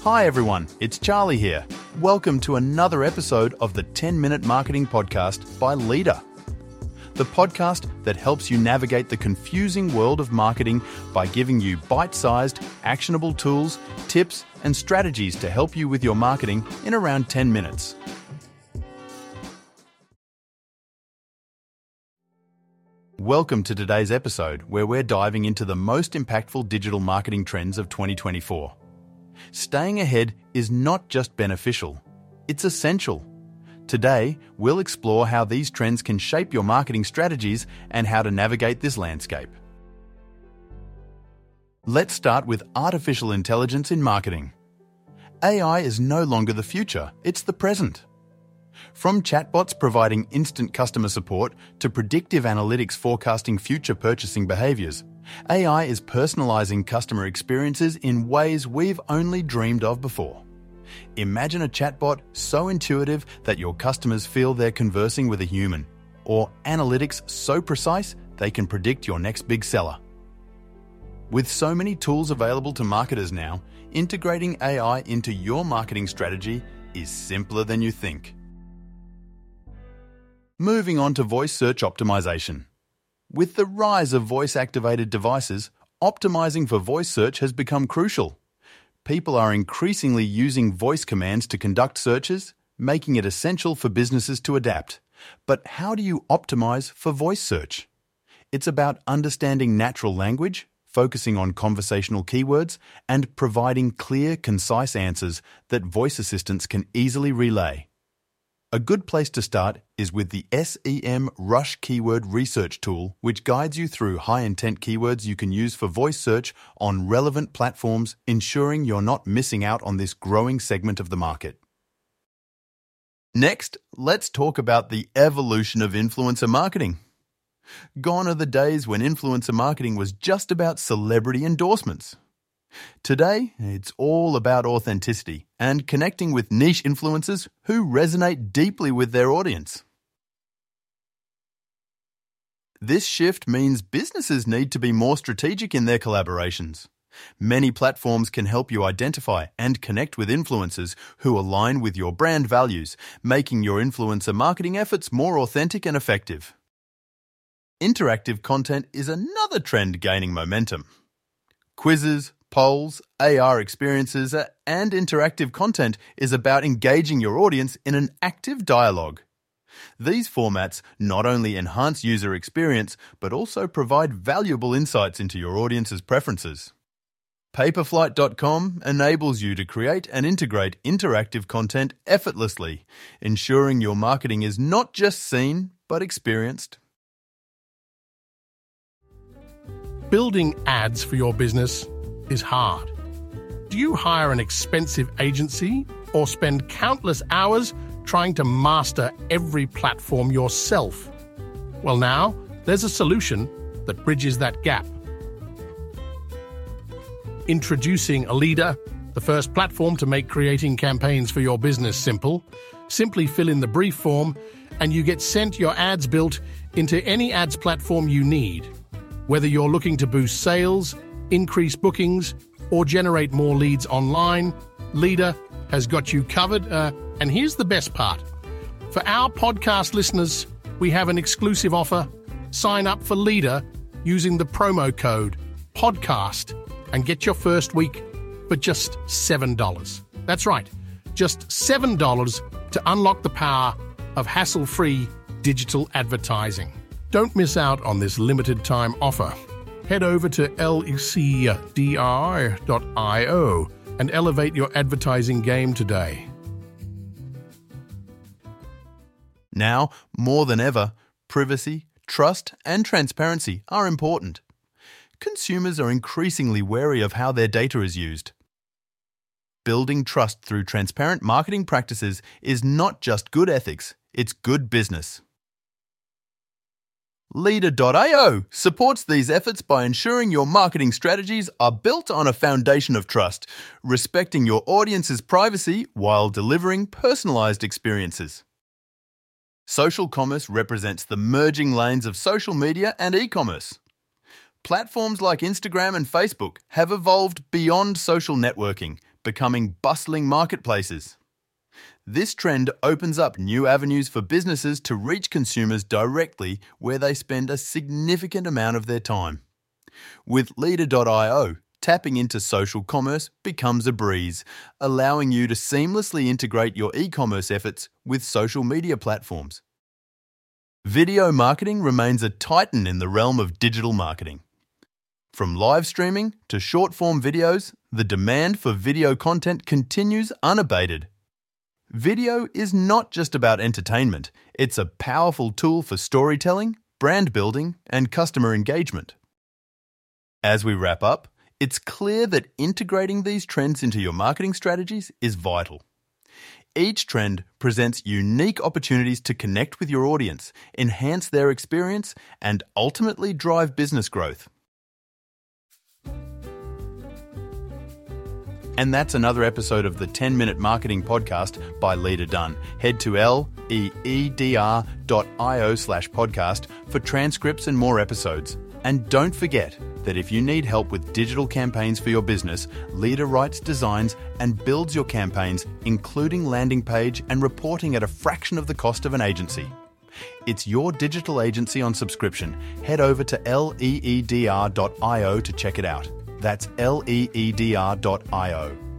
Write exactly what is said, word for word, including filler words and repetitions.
Hi everyone, it's Charlie here. Welcome to another episode of the ten minute Marketing Podcast by Leader. The podcast that helps you navigate the confusing world of marketing by giving you bite-sized, actionable tools, tips, and strategies to help you with your marketing in around ten minutes. Welcome to today's episode, where we're diving into the most impactful digital marketing trends of twenty twenty-four. Staying ahead is not just beneficial, it's essential. Today, we'll explore how these trends can shape your marketing strategies and how to navigate this landscape. Let's start with artificial intelligence in marketing. A I is no longer the future, it's the present. From chatbots providing instant customer support to predictive analytics forecasting future purchasing behaviours, A I is personalising customer experiences in ways we've only dreamed of before. Imagine a chatbot so intuitive that your customers feel they're conversing with a human, or analytics so precise they can predict your next big seller. With so many tools available to marketers now, integrating A I into your marketing strategy is simpler than you think. Moving on to voice search optimization. With the rise of voice-activated devices, optimizing for voice search has become crucial. People are increasingly using voice commands to conduct searches, making it essential for businesses to adapt. But how do you optimize for voice search? It's about understanding natural language, focusing on conversational keywords, and providing clear, concise answers that voice assistants can easily relay. A good place to start is with the SEMrush keyword research tool, which guides you through high-intent keywords you can use for voice search on relevant platforms, ensuring you're not missing out on this growing segment of the market. Next, let's talk about the evolution of influencer marketing. Gone are the days when influencer marketing was just about celebrity endorsements. Today, it's all about authenticity and connecting with niche influencers who resonate deeply with their audience. This shift means businesses need to be more strategic in their collaborations. Many platforms can help you identify and connect with influencers who align with your brand values, making your influencer marketing efforts more authentic and effective. Interactive content is another trend gaining momentum. Quizzes, polls, A R experiences, and interactive content is about engaging your audience in an active dialogue. These formats not only enhance user experience, but also provide valuable insights into your audience's preferences. Paperflight dot com enables you to create and integrate interactive content effortlessly, ensuring your marketing is not just seen, but experienced. Building ads for your business is hard. Do you hire an expensive agency or spend countless hours trying to master every platform yourself? Well, now there's a solution that bridges that gap. Introducing Leader, the first platform to make creating campaigns for your business simple. Simply fill in the brief form and you get sent your ads built into any ads platform you need. Whether you're looking to boost sales, increase bookings, or generate more leads online, Leader has got you covered. Uh, and here's the best part. For our podcast listeners, we have an exclusive offer. Sign up for Leader using the promo code PODCAST and get your first week for just seven dollars. That's right, just seven dollars to unlock the power of hassle-free digital advertising. Don't miss out on this limited-time offer. Head over to lecdr dot io and elevate your advertising game today. Now, more than ever, privacy, trust, and transparency are important. Consumers are increasingly wary of how their data is used. Building trust through transparent marketing practices is not just good ethics, it's good business. Leader dot io supports these efforts by ensuring your marketing strategies are built on a foundation of trust, respecting your audience's privacy while delivering personalized experiences. Social commerce represents the merging lanes of social media and e-commerce. Platforms like Instagram and Facebook have evolved beyond social networking, becoming bustling marketplaces. This trend opens up new avenues for businesses to reach consumers directly where they spend a significant amount of their time. With Leader dot i o, tapping into social commerce becomes a breeze, allowing you to seamlessly integrate your e-commerce efforts with social media platforms. Video marketing remains a titan in the realm of digital marketing. From live streaming to short-form videos, the demand for video content continues unabated. Video is not just about entertainment, it's a powerful tool for storytelling, brand building, and customer engagement. As we wrap up, it's clear that integrating these trends into your marketing strategies is vital. Each trend presents unique opportunities to connect with your audience, enhance their experience, and ultimately drive business growth. And that's another episode of the ten minute Marketing Podcast by Leader Done. Head to leeder dot io slash podcast for transcripts and more episodes. And don't forget that if you need help with digital campaigns for your business, Leader writes, designs, and builds your campaigns, including landing page and reporting at a fraction of the cost of an agency. It's your digital agency on subscription. Head over to leeder dot io to check it out. That's leeder dot io.